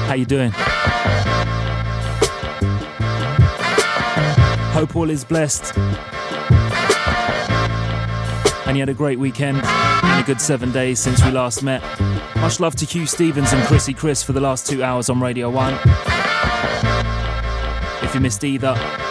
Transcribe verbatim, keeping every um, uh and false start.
How you doing? Hope all is blessed. And you had a great weekend and a good seven days since we last met. Much love to Hugh Stevens and Chrissy Chris for the last two hours on Radio one. If you missed either,